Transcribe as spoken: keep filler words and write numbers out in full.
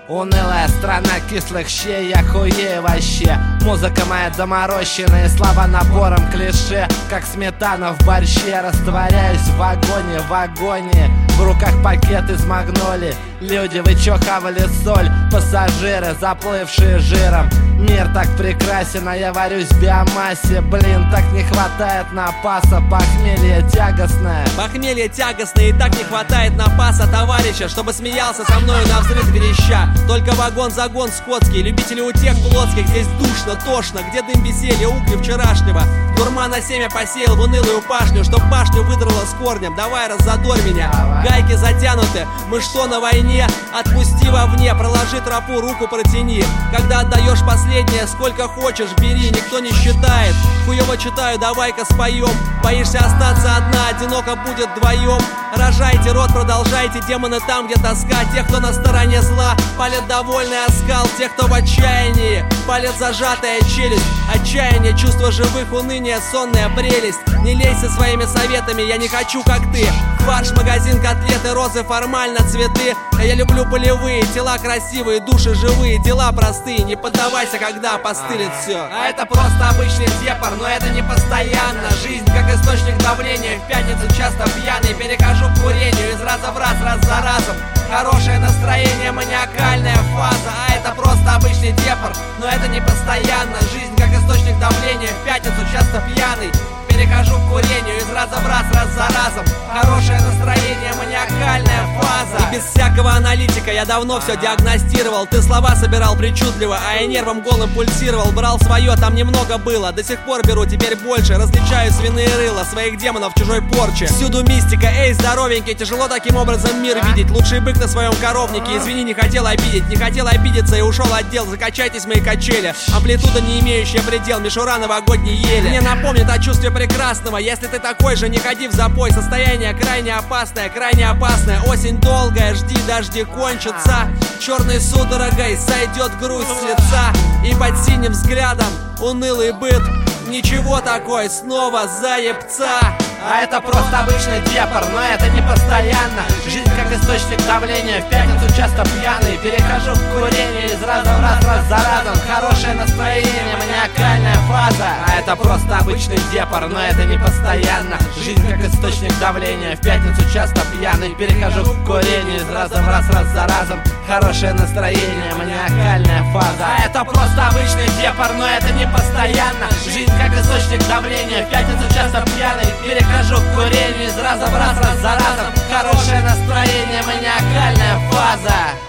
Унылая страна кислых щей, я хуею вообще. Музыка моя доморощенная, слова набором клише. Как сметана в борще, растворяюсь в вагоне, в вагоне. В руках пакет из магнолии. Люди, вы чё хавали соль? Пассажиры, заплывшие жиром. Мир так прекрасен, а я варюсь в биомассе. Блин, так не хватает напаса. Похмелье тягостное. Похмелье тягостное, и так не хватает напаса товарища, чтобы смеялся со мною навзрыд вереща. Только вагон-загон скотский, любители утех плотских. Здесь душно, тошно, где дым веселья, угли вчерашнего. Дурмана семя посеял в унылую пашню, чтоб башню выдрало с корнем. Давай, раззадорь меня. Гайки затянуты, мы что на войне? Отпусти вовне, проложи тропу, руку протяни. Когда отдаешь последнее, сколько хочешь, бери, никто не считает. Хуёво читаю, давай-ка споем. Боишься остаться одна, одиноко будет вдвоем. Рожайте рот, продолжайте, демоны там, где тоска. Тех, кто на стороне зла, палит довольный оскал. Тех, кто в отчаянии, палит зажатая челюсть. Отчаяние, чувство живых, уныние, сонная прелесть. Не лезь со своими советами, я не хочу, как ты. Фарш, магазин, котлеты, розы, формально цветы. Я люблю полевые, тела красивые, души живые, дела простые. Не поддавайся, когда постылит все. А это просто обычный депор, но это не постоянно. Жизнь как источник давления, в пятницу часто пьяный. Перехожу к курению из раза в раз, раз за разом. Хорошее настроение, маниакальная фаза. А это просто обычный депор, но это не постоянно. Жизнь как источник давления, в пятницу часто пьяный. Перехожу к курению из раза в раз, раз за разом. Хорошее настроение, маниакальная фаза. И без всякого аналитика я давно все диагностировал. Ты слова собирал причудливо, а я нервом голым пульсировал. Брал свое, там немного было, до сих пор беру, теперь больше. Различаю свиные рыла, своих демонов в чужой порче. Всюду мистика, эй, здоровенький, тяжело таким образом мир видеть. Лучший бык на своем коровнике, извини, не хотел обидеть. Не хотел обидеться и ушел отдел, закачайтесь мои качели. Амплитуда, не имеющая предел, мишура новогодней ели. Мне напомнит о чувстве прекрасного. Если ты такой же, не ходи в запой. Состояние крайне опасное, крайне опасное. Осень долгая, жди, дожди кончатся. Черной судорогой сойдет грусть с лица. И под синим взглядом унылый быт. Ничего такой, снова заебца. А это просто обычный депор, но это не постоянно. Жизнь как источник давления, в пятницу часто пьяный. Перехожу к курению из раза в раз, раз за разом. Хорошее настроение, маниакальная фаза. А это просто обычный депор, но это не постоянно. Жизнь как источник давления, в пятницу часто пьяный. Перехожу к курению из раза в раз, раз за разом. Хорошее настроение, маниакальная фаза. А это просто обычный депор, но это не постоянно. Жизнь как источник давления, в пятницу часто пьяный. Перехожу к курению из раза в раз, раз за разом. Хорошее настроение, маниакальная фаза.